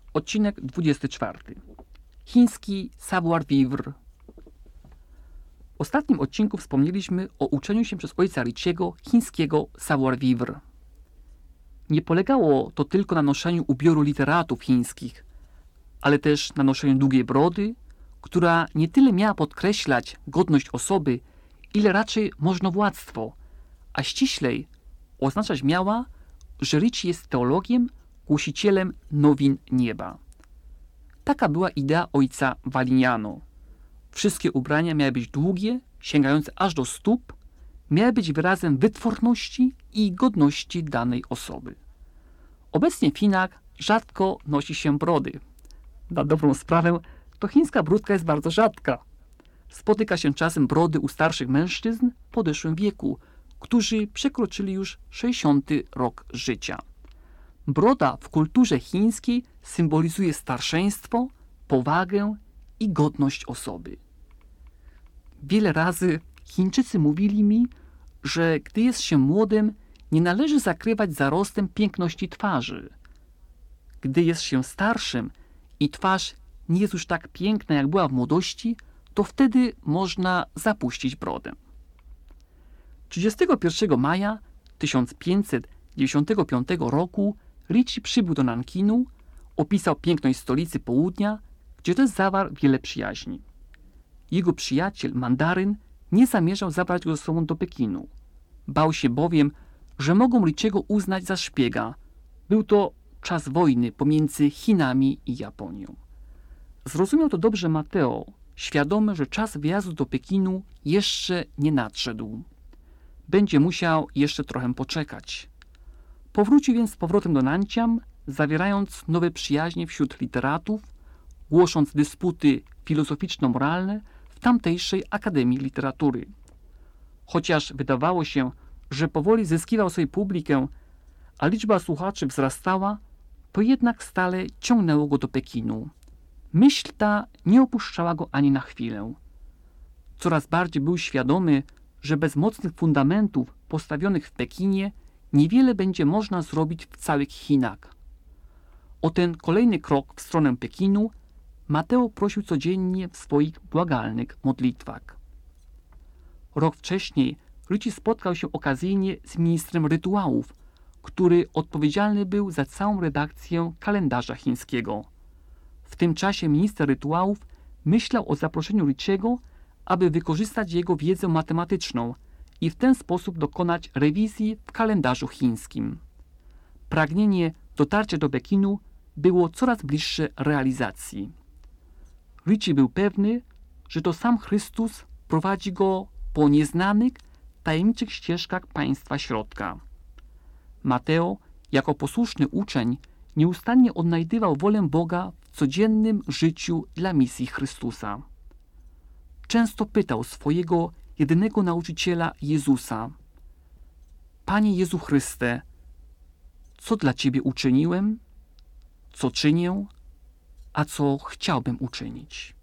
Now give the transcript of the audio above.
Odcinek 24. Chiński savoir-vivre. W ostatnim odcinku wspomnieliśmy o uczeniu się przez ojca Richiego chińskiego savoir-vivre. Nie polegało to tylko na noszeniu ubioru literatów chińskich, ale też na noszeniu długiej brody, która nie tyle miała podkreślać godność osoby, ile raczej możnowładztwo, a ściślej oznaczać miała, że Richie jest teologiem, głosicielem nowin nieba. Taka była idea ojca Valignano. Wszystkie ubrania miały być długie, sięgające aż do stóp, miały być wyrazem wytworności i godności danej osoby. Obecnie w Chinach rzadko nosi się brody. Na dobrą sprawę, to chińska bródka jest bardzo rzadka. Spotyka się czasem brody u starszych mężczyzn w podeszłym wieku, którzy przekroczyli już 60. rok życia. Broda w kulturze chińskiej symbolizuje starszeństwo, powagę i godność osoby. Wiele razy Chińczycy mówili mi, że gdy jest się młodym, nie należy zakrywać zarostem piękności twarzy. Gdy jest się starszym i twarz nie jest już tak piękna, jak była w młodości, to wtedy można zapuścić brodę. 31 maja 1595 roku Richie przybył do Nankinu, opisał piękność stolicy południa, gdzie też zawarł wiele przyjaźni. Jego przyjaciel, mandaryn, nie zamierzał zabrać go ze sobą do Pekinu. Bał się bowiem, że mogą Richiego uznać za szpiega. Był to czas wojny pomiędzy Chinami i Japonią. Zrozumiał to dobrze Mateo, świadomy, że czas wyjazdu do Pekinu jeszcze nie nadszedł. Będzie musiał jeszcze trochę poczekać. Powrócił więc z powrotem do Nanciam, zawierając nowe przyjaźnie wśród literatów, głosząc dysputy filozoficzno-moralne w tamtejszej Akademii Literatury. Chociaż wydawało się, że powoli zyskiwał sobie publikę, a liczba słuchaczy wzrastała, to jednak stale ciągnęło go do Pekinu. Myśl ta nie opuszczała go ani na chwilę. Coraz bardziej był świadomy, że bez mocnych fundamentów postawionych w Pekinie niewiele będzie można zrobić w całych Chinach. O ten kolejny krok w stronę Pekinu Mateo prosił codziennie w swoich błagalnych modlitwach. Rok wcześniej Richie spotkał się okazyjnie z ministrem rytuałów, który odpowiedzialny był za całą redakcję kalendarza chińskiego. W tym czasie minister rytuałów myślał o zaproszeniu Richiego, aby wykorzystać jego wiedzę matematyczną i w ten sposób dokonać rewizji w kalendarzu chińskim. Pragnienie dotarcia do Pekinu było coraz bliższe realizacji. Richie był pewny, że to sam Chrystus prowadzi go po nieznanych, tajemniczych ścieżkach państwa środka. Mateo, jako posłuszny uczeń, nieustannie odnajdywał wolę Boga w codziennym życiu dla misji Chrystusa. Często pytał swojego jedynego nauczyciela Jezusa: Panie Jezu Chryste, co dla Ciebie uczyniłem, co czynię, a co chciałbym uczynić?